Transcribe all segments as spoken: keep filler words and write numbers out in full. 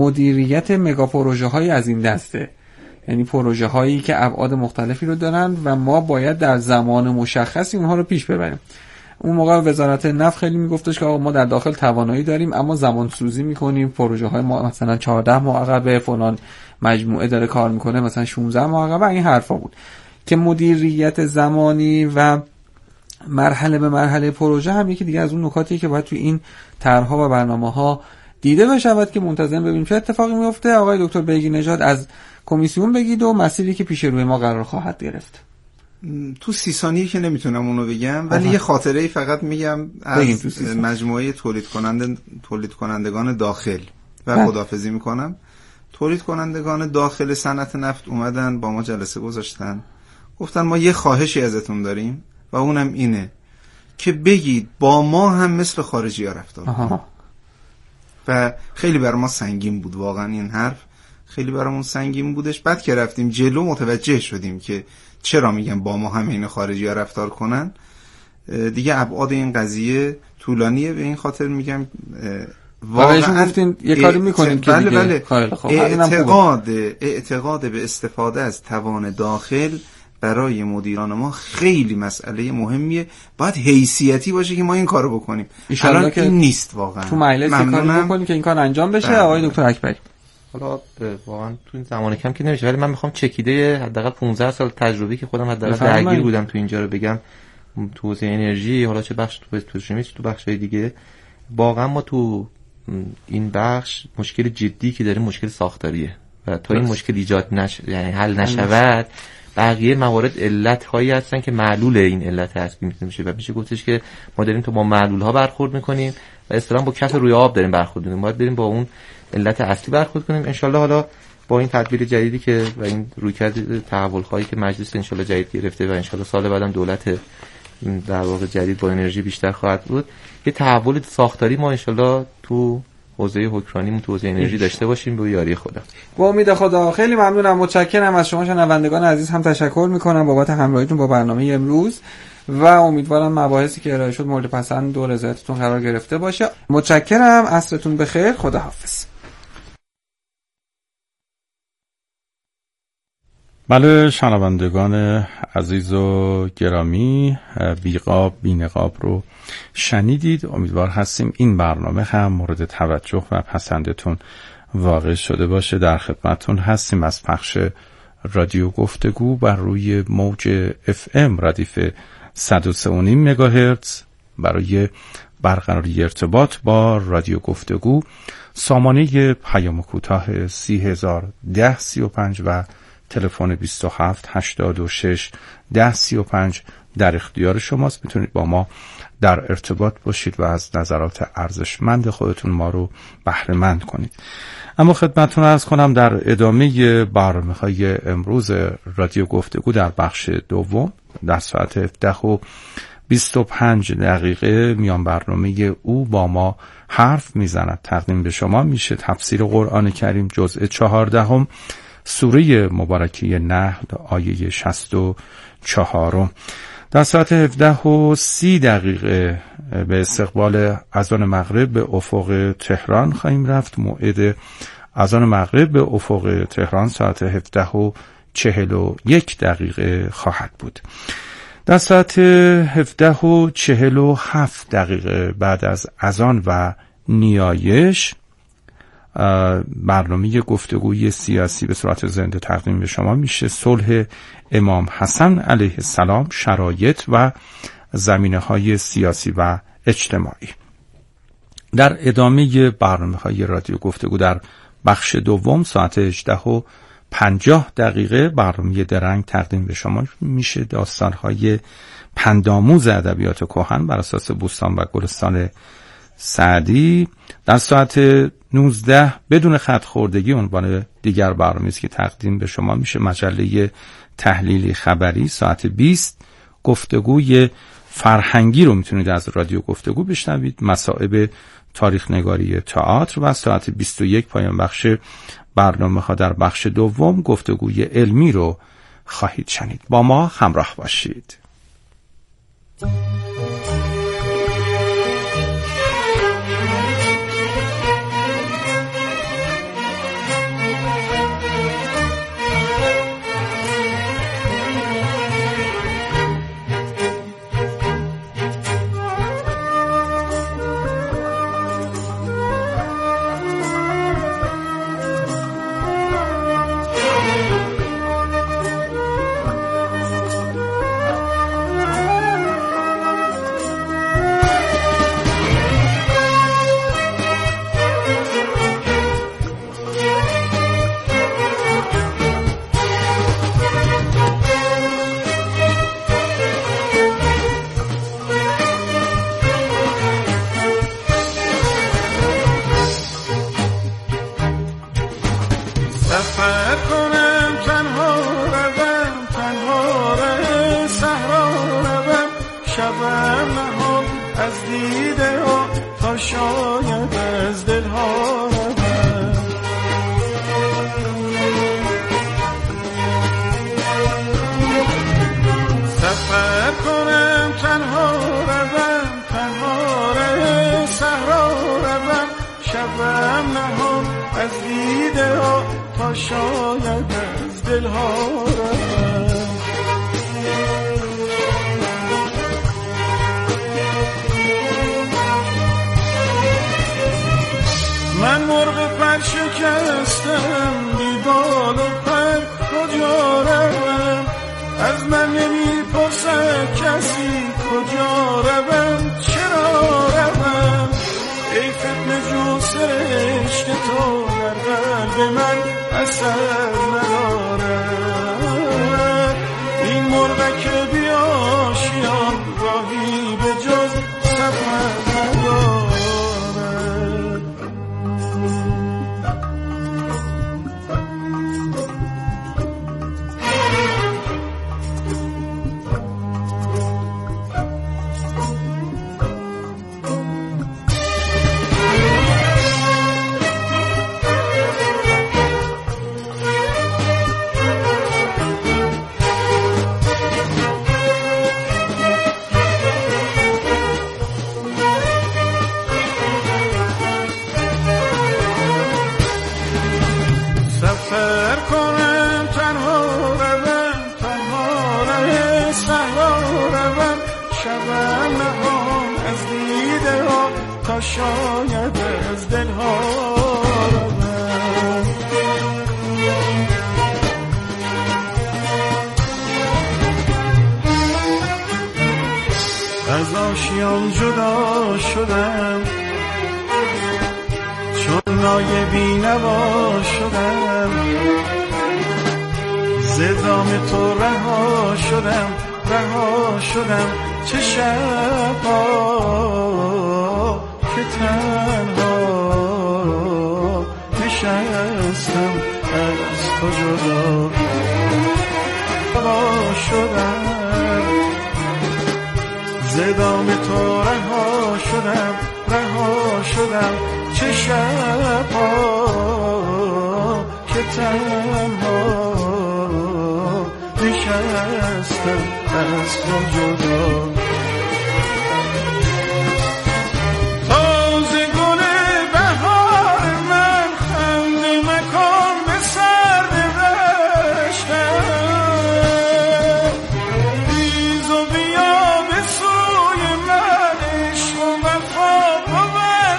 مدیریت مگا پروژه های از این دسته، یعنی پروژه هایی که ابعاد مختلفی رو دارن و ما باید در زمان مشخصی اونها رو پیش ببریم. اون موقع وزارت نفت خیلی میگفتش که آقا ما در داخل توانایی داریم اما زمان سوزی میکنیم، پروژه های ما مثلا چهارده ماه عقبه، فلان مجموعه داره کار میکنه مثلا شانزده ماه عقبه. این حرفا بود که مدیریت زمانی و مرحله به مرحله پروژه هم یکی دیگه از اون نکاتیه که باید توی این طرح‌ها و برنامه‌ها دیده بشود که منتظر ببینیم چه اتفاقی میفته. آقای دکتر بیگی نژاد از کمیسیون بگید و مسیری که پیش روی ما قرار خواهد گرفت. تو سی ثانیه که نمیتونم اونو بگم، ولی یه خاطره فقط میگم از مجموعه تولید کننده تولید کنندگان داخل و خداحافظی میکنم. تولید کنندگان داخل صنعت نفت اومدن با ما جلسه گذاشتن، گفتن ما یه خواهشی ازتون داریم و اونم اینه که بگید با ما هم مثل خارجی ها رفتار کنید. و خیلی بر ما سنگین بود واقعا این حرف، خیلی برامون سنگین بودش. بعد که رفتیم جلو متوجه شدیم که چرا میگم با ما هم این خارجی ها رفتار کنن. دیگه ابعاد این قضیه طولانیه، به این خاطر میگم واقعا گفتین یه کاری میکنیم که بله دیگه بله اعتقاد اعتقاد به استفاده از توان داخل برای مدیران ما خیلی مسئله مهمیه. باید حیثیتی باشه که ما این کارو بکنیم. الان که این نیست واقعا. تو مجلس کاری بکنیم که این کار انجام بشه. آقای دکتر اکبری، حالا واقعا تو این زمان کم که نمیشه، ولی من میخوام چکیده حداقل پانزده سال تجربه که خودم حداقل درگیر بودم تو اینجا رو بگم. تو حوزه انرژی، حالا چه بخش تو پتروشیمی تو بخشای دیگه، واقعا ما تو این بخش مشکل جدی که داریم مشکل ساختاریه و تا این مشکل ایجاد نشه، یعنی حل نشود، بقیه موارد علت هایی هستن که معلول این علت هست میشه و میشه گفتش که ما داریم تو با معلول ها برخورد میکنیم و اصطلاحاً با کف روی آب داریم برخورد میکنیم. باید بریم با اون علت اصلی برخورد کنیم. ان شاءالله حالا با این تدبیر جدیدی که و این رویکرد تحول خواهی که مجلس ان شاءالله جدید گرفته و ان شاءالله سال بعدم دولت در واقع جدید با انرژی بیشتر خواهد بود، یه تحول ساختاری ما ان شاءالله تو حوزه حکمرانیمون تو حوزه انرژی داشته باشیم به یاری خدا. با امید خدا. خیلی ممنونم، متشکرم از شما شنوندگان عزیز، هم تشکر میکنم بابت همراهیتون با برنامه امروز و امیدوارم مباحثی که ارائه شد مورد پسند و رضایتتون قرار گرفته باشه. متشکرم، عصرتون بخیر، خداحافظ. بله شنوندگان عزیز و گرامی، بیقاب بینقاب رو شنیدید. امیدوار هستیم این برنامه هم مورد توجه و پسندتون واقع شده باشه. در خدمتتون هستیم از پخش رادیو گفتگو بر روی موج اف ام ردیف صد و سه و نیم مگاهرتز. برای برقراری ارتباط با رادیو گفتگو سامانه پیام کوتاه سی هزار ده سی و پنج و تلفن بیست و هفت هشتاد و شش ده سی و پنج در اختیار شماست. میتونید با ما در ارتباط باشید و از نظرات ارزشمند خودتون ما رو بهره مند کنید. اما خدمتتون عرض کنم در ادامه برنامه‌های امروز رادیو گفتگو در بخش دوم در ساعت هفده و بیست و پنج دقیقه میان برنامه او با ما حرف میزند تقدیم به شما میشه. تفسیر قرآن کریم جزء چهاردهم سوره مبارکه نحل آیه شصت و چهار. در ساعت هفده و سی دقیقه به استقبال اذان مغرب به افق تهران خواهیم رفت. موعد اذان مغرب به افق تهران ساعت هفده و چهل و یک دقیقه خواهد بود. در ساعت هفده و چهل و هفت دقیقه بعد از اذان و نیایش برنامه گفتگوی سیاسی به صورت زنده تقدیم به شما میشه. صلح امام حسن علیه السلام، شرایط و زمینه‌های سیاسی و اجتماعی. در ادامه برنامه‌های رادیو گفتگو در بخش دوم ساعت هجده و پنجاه دقیقه برنامه درنگ تقدیم به شما میشه. داستان‌های پندآموز ادبیات کهن بر اساس بوستان و گلستان سعدی. در ساعت نوزده بدون خط خوردگی عنوان دیگر برنامه‌ای که تقدیم به شما میشه مجله تحلیلی خبری. ساعت بیست گفتگوی فرهنگی رو میتونید از رادیو گفتگو بشنوید، مصائب تاریخ نگاری تئاتر. و ساعت بیست و یک پایان بخش برنامه ها در بخش دوم گفتگوی علمی رو خواهید شنید. با ما همراه باشید. سفر کنم تنها روم، تنها ره صحرا روم، شبم نهان از دیده ها تا شاید از دل ها روم. سفر کنم تنها روم، تنها ره صحرا روم، شبم نهان از دیده ها تا شاید از دل ها روم. من مرغ پر شکستم بی بال و پر کجا روم، از من نمی پرسد کسی کجا روم، چرا روم. ای فتنه جو سرشک تو در قلب من اثر ندارد، این مرغک بی آشیان راهی به جز سفر ندارد. سفر کنم تنها روم، تنها ره صحرا روم، شبم نهان از دیده ها تا شاید از دل ها روم. از آشیان جدا شدم، چون نای بینوا شدم، ز دام تو رها شدم، رها شدم. چه شب‌ها که تنها نشستم از تو جدا شدم، ز دام تو رها شدم، رها شدم. چه شب‌ها که تنها نشستم از تو جدا. تازه گل بهار من خنده مکان به سر نوشتم، ریز و بیا به سوی من، عشق و وفا بود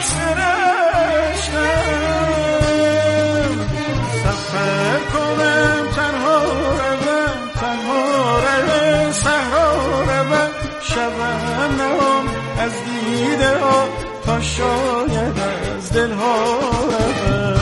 سرشتم. سفر کنم تنها روم، تنها ره صحرا روم، شبم نهان از دیده ها تا شاید از دل ها روم.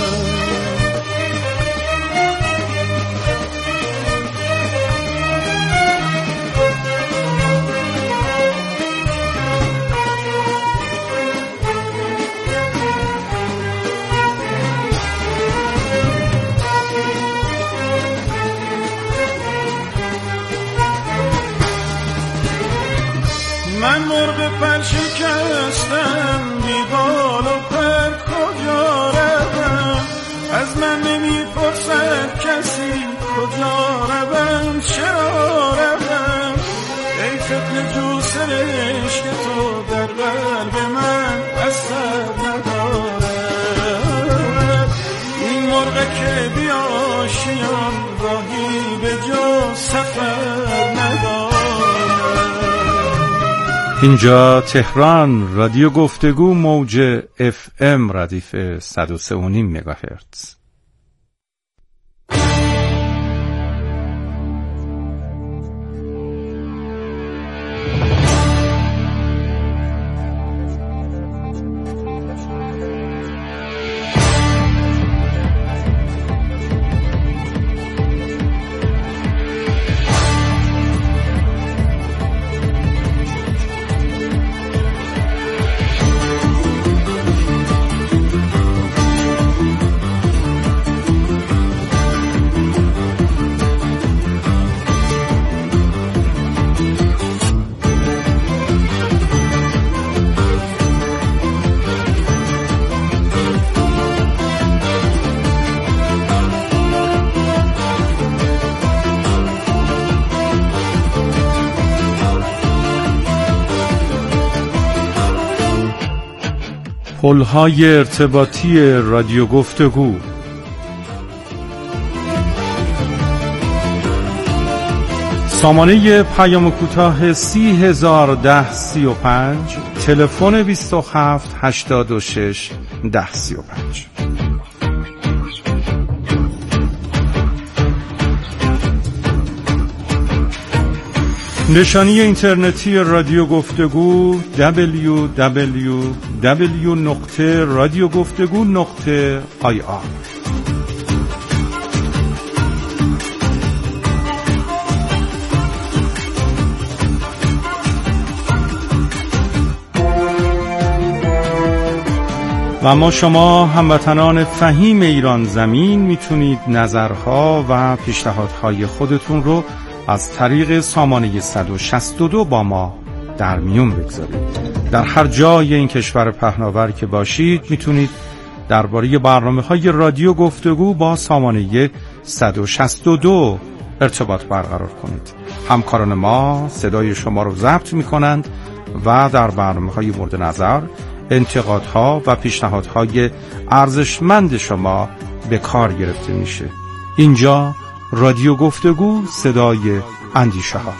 من مرغ پر شکستم بی بال و پر کجا روم، از من نمی پرسد کسی کجا روم، چرا روم. ای فتنه جو سرشک تو در قلب من اثر ندارد، این مرغ که بی آشیان راهی به جز سفر ندارد. اینجا تهران، رادیو گفتگو، موج اف ام ردیف صد و سه و نیم مگاهرتز. پل‌های ارتباطی رادیو گفتگو. سامانه پیام کوتاه سی هزار ده سی و پنج، تلفن بیست و هفت هشتاد و شش ده سی و پنج. نشانی اینترنتی رادیو گفتگو دبلیو دبلیو دبلیو نقطه رادیو گفتگو نقطه آی آر. و اما شما هموطنان فهیم ایران زمین میتونید نظرها و پیشنهادهای خودتون رو از طریق سامانه صد و شصت و دو با ما در میون بگذارید. در هر جای این کشور پهناور که باشید میتونید درباره برنامه‌های رادیو گفتگو با سامانه صد و شصت و دو ارتباط برقرار کنید. همکاران ما صدای شما رو ضبط میکنند و در برنامه‌های مورد نظر انتقادها و پیشنهادهای ارزشمند شما به کار گرفته میشه. اینجا رادیو گفتگو، صدای اندیشه ها.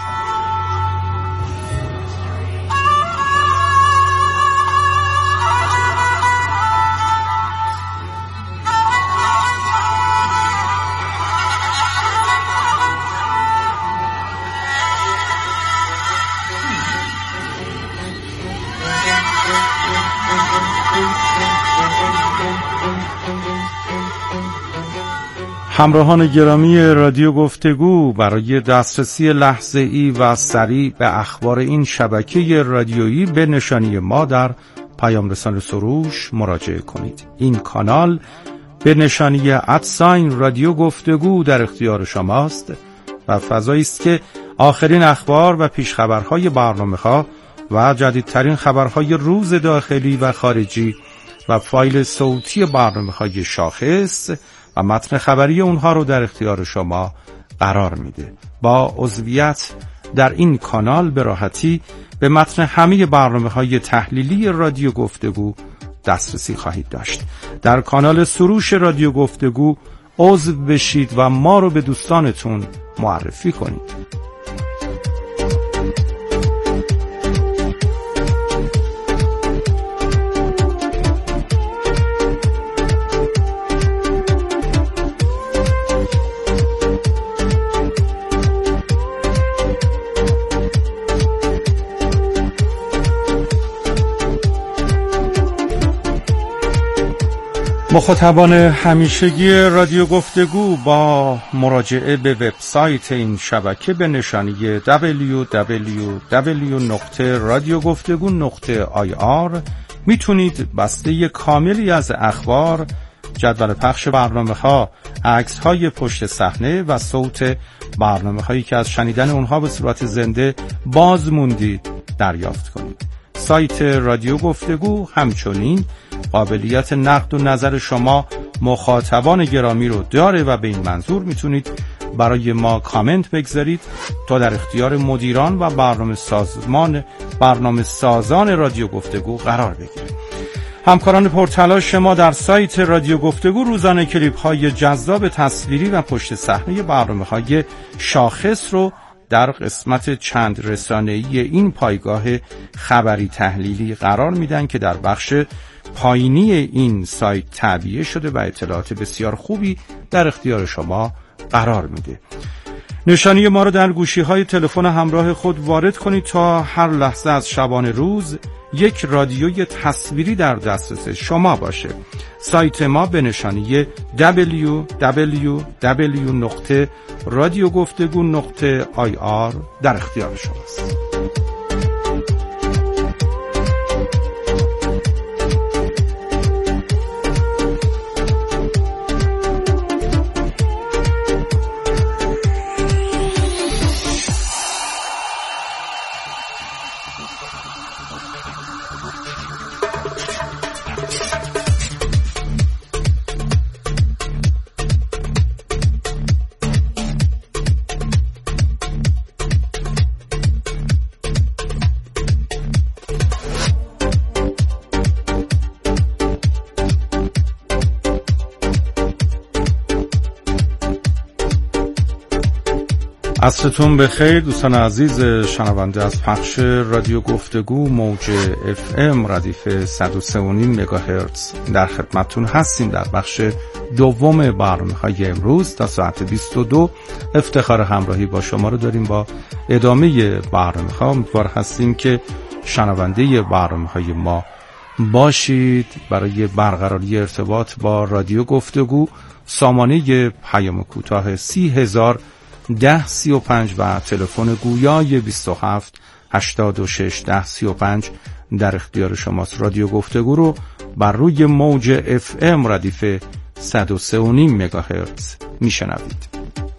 همراهان گرامی رادیو گفتگو، برای دسترسی لحظه‌ای و سریع به اخبار این شبکه رادیویی به نشانی ما در پیام رسان سروش مراجعه کنید. این کانال به نشانی ادساین رادیو گفتگو در اختیار شماست و فضایی است که آخرین اخبار و پیشخبرهای برنامه‌ها و جدیدترین خبرهای روز داخلی و خارجی و فایل صوتی برنامه‌های شاخص و متن خبری اونها رو در اختیار شما قرار میده. با عضویت در این کانال به راحتی به متن همه برنامه‌های تحلیلی رادیو گفتگو دسترسی خواهید داشت. در کانال سروش رادیو گفتگو عضو بشید و ما رو به دوستانتون معرفی کنید. مخاطبان همیشگی رادیو گفتگو، با مراجعه به وبسایت این شبکه به نشانی دبلیو دبلیو دبلیو نقطه رادیو گفتگو نقطه آی آر میتونید بسته کاملی از اخبار، جدول پخش برنامه‌ها، عکس‌های پشت صحنه و صوت برنامه‌هایی که از شنیدن اونها به صورت زنده باز موندید دریافت کنید. سایت رادیو گفتگو همچنین قابلیت نقد و نظر شما مخاطبان گرامی رو داره و به این منظور میتونید برای ما کامنت بگذارید تا در اختیار مدیران و برنامه سازمان برنامه سازان رادیو گفتگو قرار بگیرید. همکاران پرتلاش شما در سایت رادیو گفتگو روزانه کلیپ های جذاب تصویری و پشت صحنه برنامه های شاخص رو در قسمت چند رسانه‌ای این پایگاه خبری تحلیلی قرار میدن که در بخش پایینی این سایت تعبیه شده و اطلاعات بسیار خوبی در اختیار شما قرار میده. نشانی ما رو در گوشی‌های تلفن همراه خود وارد کنید تا هر لحظه از شبانه روز یک رادیوی تصویری در دسترس شما باشه. سایت ما به نشانی دبلیو دبلیو دبلیو نقطه رادیو گفتگو نقطه آی آر در اختیار شماست. عصرتون بخیر دوستان عزیز شنونده از پخش رادیو گفتگو موج اف ام ردیف صد و سه و نیم مگاهرتز در خدمتتون هستیم. در بخش دوم برنامه‌های امروز تا ساعت بیست و دو افتخار همراهی با شما رو داریم. با ادامه برنامه‌ها امیدوار هستیم که شنونده برنامه‌های ما باشید. برای برقراری ارتباط با رادیو گفتگو سامانه پیام کوتاه سی هزار ده سی و پنج و تلفن گویای بیست و هفت هشتاد و شش ده سی و پنج در اختیار شماست. رادیو گفتگو رو بر روی موج اف ام ردیف صد و سه و نیم مگاهرتز میشنوید.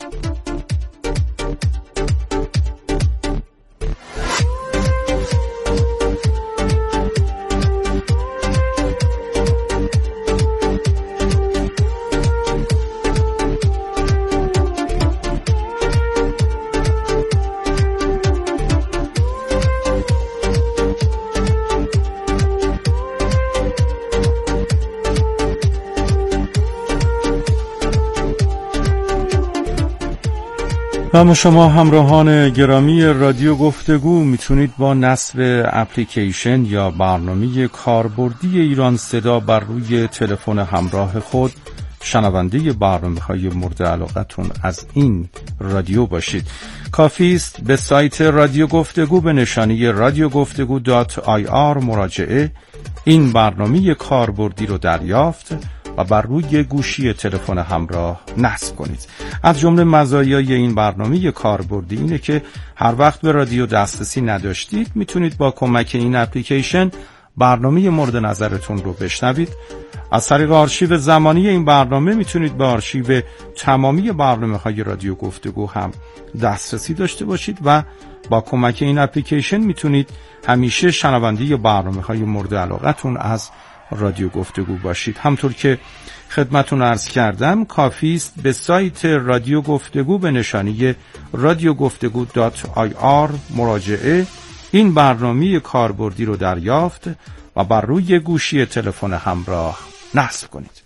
و شما همراهان گرامی رادیو گفتگو میتونید با نصب اپلیکیشن یا برنامه کاربردی ایران صدا بر روی تلفن همراه خود شنونده برنامه‌های مورد علاقتون از این رادیو باشید. کافی است به سایت رادیو گفتگو به نشانی رادیو گفتگو دات آی آر مراجعه این برنامه کاربردی رو دریافت و بر روی گوشی تلفن همراه نصب کنید. از جمله مزایای این برنامه کاربردی اینه که هر وقت به رادیو دسترسی نداشتید میتونید با کمک این اپلیکیشن برنامه مورد نظرتون رو بشنوید. از طریق آرشیو زمانی این برنامه میتونید به آرشیو تمامی برنامه‌های رادیو گفتگو هم دسترسی داشته باشید و با کمک این اپلیکیشن میتونید همیشه شنونده برنامه‌های مورد علاقتون از رادیو گفتگو باشید. همطور که خدمتون عرض کردم کافی است به سایت رادیو گفتگو به نشانی رادیو گفتگو دات آی آر مراجعه این برنامه کاربردی رو دریافت و بر روی گوشی تلفن همراه نصب کنید.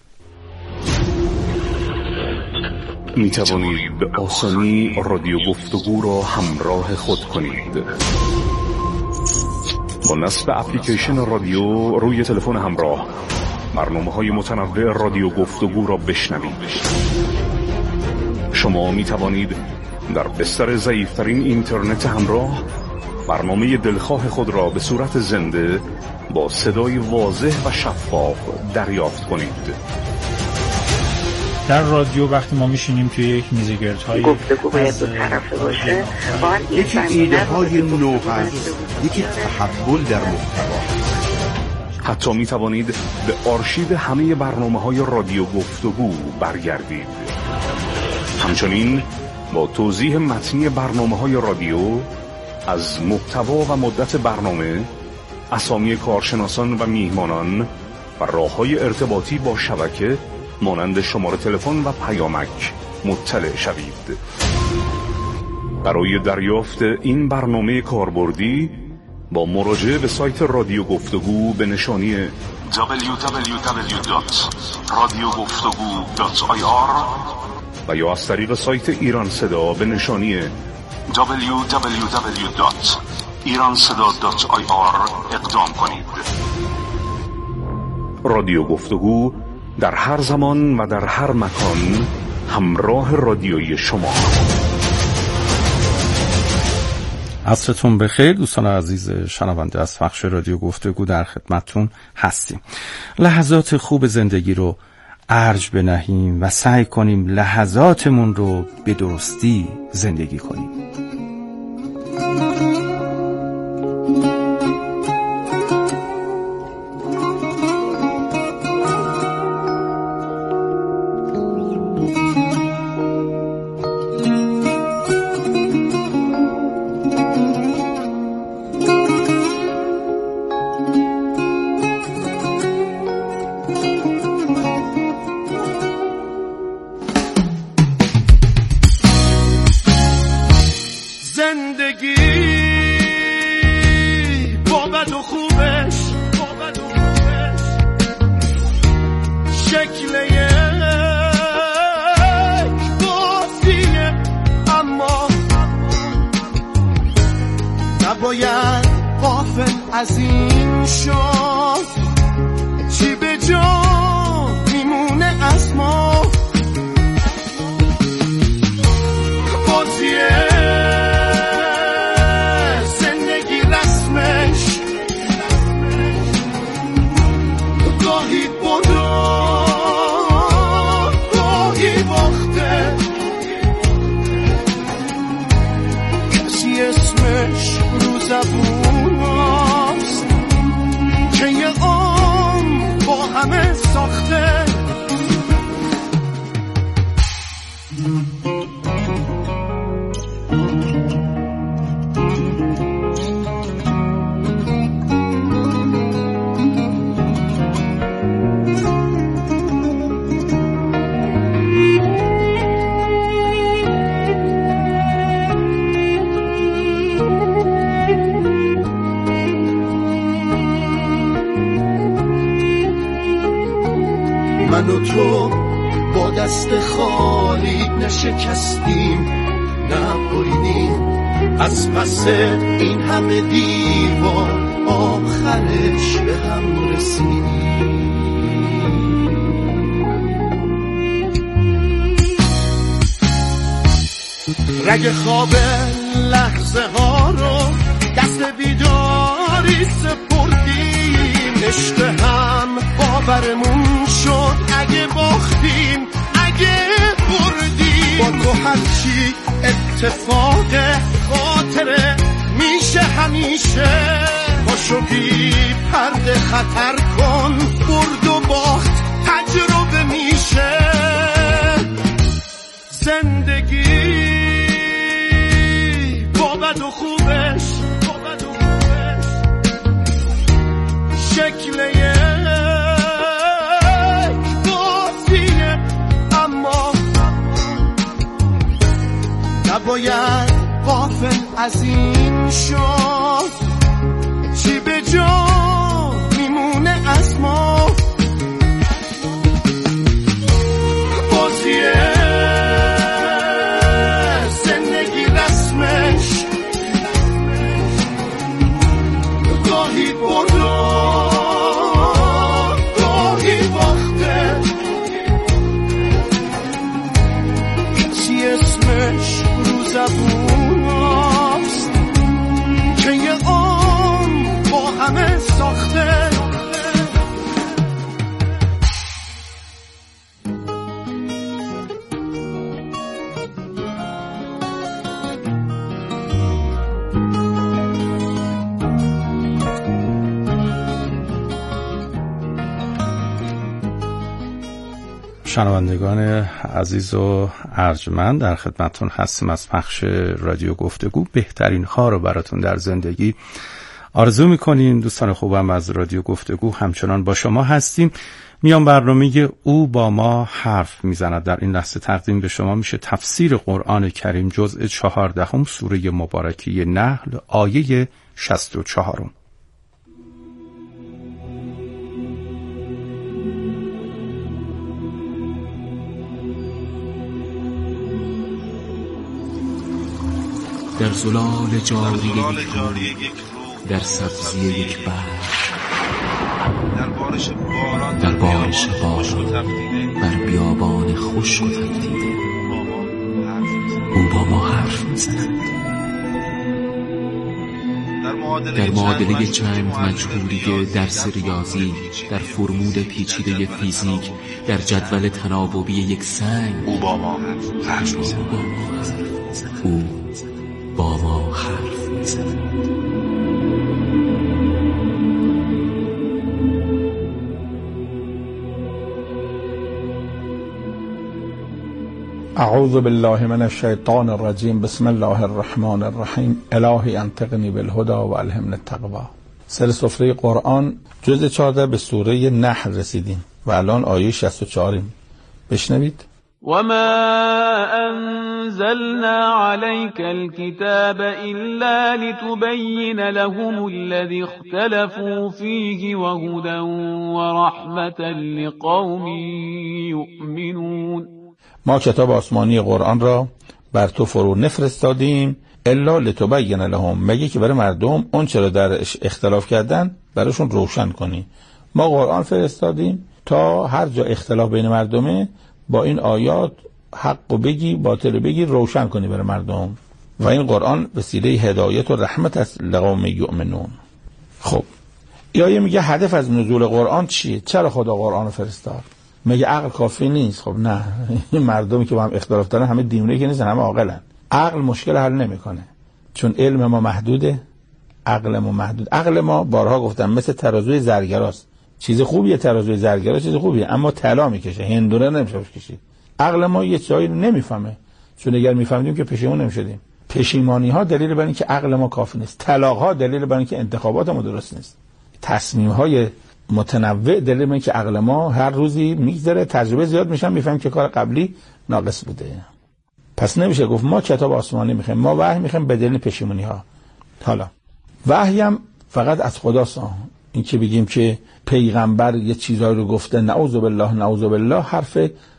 می توانید به آسانی رادیو گفتگو را همراه خود کنید. با نصب اپلیکیشن رادیو روی تلفن همراه برنامه‌های متنوع رادیو گفتگو را بشنوید. شما می توانید در بستر ضعیف‌ترین اینترنت همراه برنامه دلخواه خود را به صورت زنده با صدای واضح و شفاف دریافت کنید. در رادیو وقتی ما میشینیم توی یک میزگردهای گفتگو باید دو طرفه باشه، یکی ایده های نو هست، یکی تحول در محتوا. حتی می توانید به آرشیو همه برنامه های رادیو گفتگو برگردید. همچنین با توضیح متنی برنامه های رادیو از محتوا و مدت برنامه، اسامی کارشناسان و میهمانان و راه‌های ارتباطی با شبکه مانند شماره تلفن و پیامک مطلع شوید. برای دریافت این برنامه کاربردی با مراجعه به سایت رادیو گفتگو به نشانی دبلیو دبلیو دبلیو دات رادیو گفتگو دات آی آر و یا از طریق سایت ایران صدا به نشانی دبلیو دبلیو دبلیو دات ایران صدا دات آی آر اقدام کنید. رادیو گفتگو در هر زمان و در هر مکان همراه رادیویی شما. عصرتون بخیر دوستان عزیز شنونده از پخش رادیو گفتگو در خدمتتون هستیم. لحظات خوب زندگی رو ارج بنهیم و سعی کنیم لحظاتمون رو به درستی زندگی کنیم. از این شد چی به جا میمونه از ما؟ بازیه زندگی رسمش گاهی برو گاهی باخته، کسی اسمش رو زبون هاست که یه عمر با همه ساخته. من و تو با دست خالی نشکستیم، نبریدیم از پس این همه دیوار، آخرش به هم رسیدیم. رگ خواب لحظه ها رو دست بیداری سپردیم، عشق هم باورمون شد اگه باختیم اگه بردیم. با تو هرچی اتفاق خاطره میشه همیشه، پاشو بی پرده خطر کن، برد و باخت تجربه میشه. زندگی با بد و خوبش شکل نباید غافل از این شد چی به جا میمونه از ما. بازیه زندگی رسمش گاهی برو گاهی باخته، کسی اسمش زبون هاست که یه عمر با همه ساخته. شنوندگان عزیز و ارجمند، در خدمتتون هستیم از پخش رادیو گفتگو. بهترین ها رو براتون در زندگی آرزو میکنیم. دوستان خوبم از رادیو گفتگو همچنان با شما هستیم. میان برنامه او با ما حرف میزند. در این لحظه تقدیم به شما میشه تفسیر قرآن کریم جزء چهاردهم سوره مبارکه نحل آیه شصت و چهار. در زلال جاری یک رو، در سبزی یک بحر، در بارش باران در بارش باران بر بیابان خشک و تفدیده، او با ما حرف میزند. در معادله چند مجهولی درس ریاضی، در فرمول پیچیده فیزیک، در جدول تناوبی یک سنگ، او با ما حرف میزند. او با ما حرف میزند. اعوذ بالله من الشیطان الرجیم. بسم الله الرحمن الرحیم. الهی انطقنی بالهدى و الهمنی التقوی. سر سفره قرآن جزء چهارده به سوره نحل رسیدیم و الان آیه شصت و چهار. بشنوید. وما أنزلنا عليك الكتاب إلا لتبين لهم الذي اختلفوا فيه وهدى ورحمة لقوم يؤمنون. ما کتاب آسمانی قرآن را بر تو فرو نفرستادیم الا لتبین لهم، مگه که برای مردم اون چرا درش اختلاف کردن براشون روشن کنی. ما قرآن فرستادیم تا هر جا اختلاف بین مردمه با این آیات حق و بگی باطل بگی روشن کنی برای مردم. و این قرآن وسیله هدایت و رحمت است لقوم یؤمنون. خب آیه میگه هدف از نزول قرآن چیه؟ چرا خدا قرآن فرستاد؟ مگه عقل کافی نیست؟ خب نه، این مردمی که با هم اختلاف دارن همه دیونه که نیستن، همه عاقلن. عقل مشکل حل نمیکنه، چون علم ما محدوده، عقل ما محدود. عقل ما بارها گفتم مثل ترازوی زرگراست. چیز خوبیه ترازوی زرگرا، چیز خوبیه، اما طلا میکشه، هندونه نمیشه کشید. عقل ما یه چیزایی نمیفهمه، چون اگر میفهمیدیم که پشیمون نمیشدیم. پشیمانی ها دلیل بر اینکه عقل ما کافی نیست، طلاق ها دلیل بر اینکه انتخابات ما درست نیست، تصمیم های متنوع دلیل بر اینکه عقل ما هر روزی میگذره، تجربه زیاد میشن، میفهمیم که کار قبلی ناقص بوده. پس نمیشه گفت ما کتاب آسمانی میخوایم، ما وحی میخوایم به دلیل پشیمونی ها. حالا وحی هم فقط از خداست. این که بگیم که پیغمبر یه چیزایی رو گفته نعوذ بالله نعوذ بالله، حرف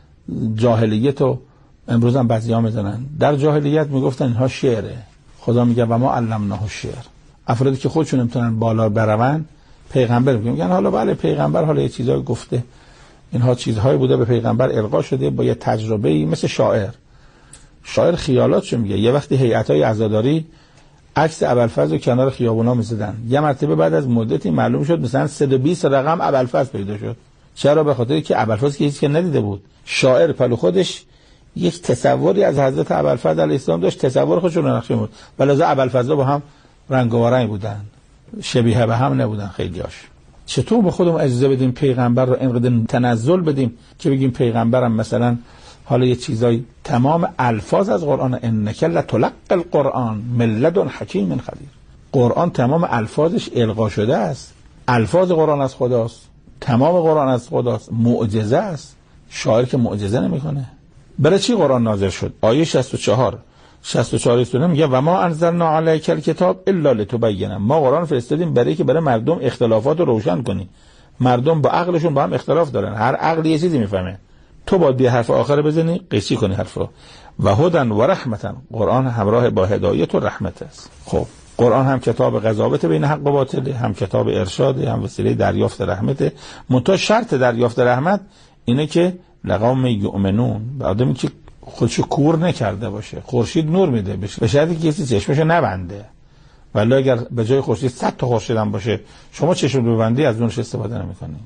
جاهلیت رو امروز هم بعضی‌ها میزنن. در جاهلیت میگفتن اینها شعره، خدا میگه و ما علمناه الشعر. افرادی که خودشون نمیتونن بالا برون پیغمبر میگن حالا بله پیغمبر حالا یه چیزایی گفته، اینها چیزهایی بوده به پیغمبر القا شده با یه تجربه‌ای. مثل شاعر، شاعر خیالاتشو میگه. یه وقتی هیئت‌های عزاداری عکس ابوالفضل رو کنار خیابونا می‌زدن، یه مرتبه بعد از مدتی معلوم شد مثلا صد و بیست رقم ابوالفضل پیدا شد. چرا؟ به خاطر که ابوالفضل که هیچ که ندیده بود. شاعر پلو خودش یک تصوری از حضرت ابوالفضل علیه السلام داشت، تصور خودش رو نقشه بود، ولی ابوالفضل با هم رنگ و رنگ بودن، شبیه به هم نبودن خیلیاش. چطور به خودمون اجازه بدیم پیغمبر رو اینقدر تنزل بدیم که بگیم پیغمبرم مثلا حالا یه چیزای تمام الفاظ از قرآن انک لتلقی القرآن من لدن حکیم خبیر. قرآن تمام الفاظش القا شده است، الفاظ قرآن از خداست، تمام قرآن از خداست، معجزه است. شاعر که معجزه نمیکنه. برای چی قرآن نازل شد؟ آیه شصت و چهار شصت و چهار سوره میگه و ما انزلنا علیک الکتاب الا لتبین. ما قرآن فرستادیم برای که برای مردم اختلافات رو روشن کنی. مردم با عقلشون با هم اختلاف دارن، هر عقلی یه چیزی میفهمه. تو باید بیا حرف آخر بزنی، قیچی کنی حرفو. و هدن و رحمتن، قرآن همراه با هدایت و رحمت است. خب قرآن هم کتاب قضاوت بین حق و باطل، هم کتاب ارشاد، هم وسیله دریافت رحمت. منتها شرط دریافت رحمت اینه که لقوم یؤمنون، آدمی که خودشو کور نکرده باشه. خورشید نور میده، به شرطی که کسی چشمشو نبنده. ولی اگر به جای خورشید صد تا خورشید هم باشه، شما چشم رو ببندی از اونش استفاده نمی‌کنی.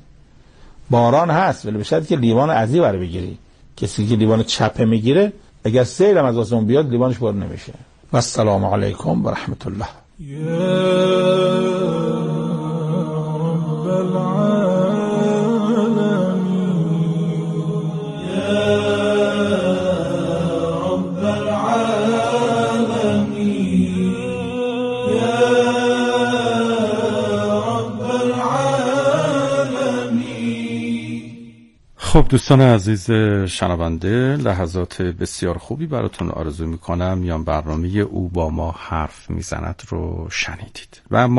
باران هست ولی به شرطی که لیوان ازی بر بگیری. کسی که لیوان چپه میگیره اگر سیل هم از آسمون بیاد لیوانش پر نمیشه. و السلام علیکم و رحمت الله. خب دوستان عزیز شنونده، لحظات بسیار خوبی براتون آرزو میکنم. میان برنامه او با ما حرف میزند رو شنیدید و ما